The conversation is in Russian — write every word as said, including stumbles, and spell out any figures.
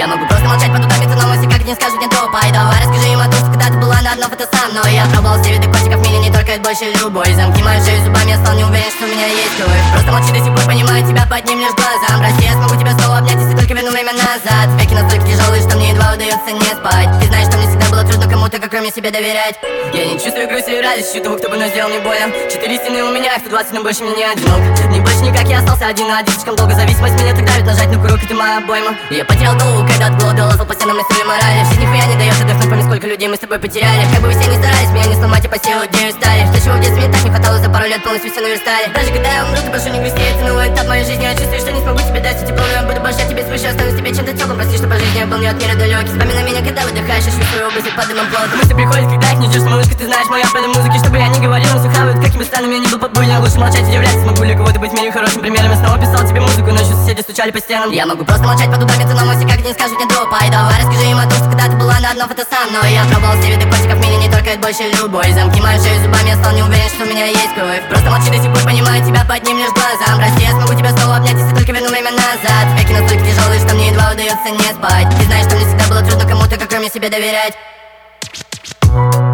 Я могу просто молчать под ударами, но мысли как не скажут мне топай. Давай расскажи им о том, что когда ты была на одно фото со мной. Я пробовал все виды котиков, меня не торкает больше любой. Замки мою шею зубами, я стал не уверен, что у меня есть кровь. Просто молчи, до сих пор понимаю тебя, поднимешь глазам. Прости, я смогу тебя снова обнять, если только верну время назад. Веки настолько тяжелые, что мне едва удается не спать. Ты знаешь, что мне всегда было трудно кому-то, как кроме себя, доверять. Я не чувствую грусть и радость, ищу того, кто бы сделал мне больно. Четыре стены у меня, сто двадцать, но больше мне не одинок. Не больше никак, я остался один на один. Слишком долго зависимость меня так давит, нажать на курок, это моя обойма. И я потерял голову, когда от голода лазал по стенам мысли морали. Все нихуя не дает отдохнуть, помни, сколько людей мы с тобой потеряли. Как бы вы все не старались, меня не сломать и по силу дней устали. Что чего в детстве мне так не хватало, за пару лет полностью все наверстали. Даже когда я умру, ты прошу не грусти, это новый этап моей жизни. Я чувствую, что не смогу тебе дать все тепло, но я буду больше тебе свыше, останусь тебе чем-то теплым. Прости, что по жизни я был не от мира далекий. Вспоминай меня, когда выдыхаешь, ищу свою область под дымом плота. Мысли приходят, когда их не ждешь, малышка, ты знаешь, моя пэда музыки. Чтобы я не говорил, но сухавают, каким бы странным я ни был побыльным. Лучше молчать и удивляться, смогу ли кого-то быть в мире хорошим примером. Я снова писал тебе музыку, ночью соседи стучали по стенам. Я могу просто молчать под ударами, но мысли как не скажут мне дропай. Давай расскажи им о том, что когда ты была на одно фото со мной. Я пробовал все виды котиков, меня не торкает больше любой. Замки мою шею зубами, я стал не уверен, что у меня есть кровь. Просто молчи, до сих пор понимаю тебя, поднимешь глазам. Прости, я смогу тебя снова обнять, если только верну время назад. Веки настолько тяжелые, что мне едва удается не спать. Ты знаешь, что мне всегда было трудно кому-то, как кроме себя, доверять.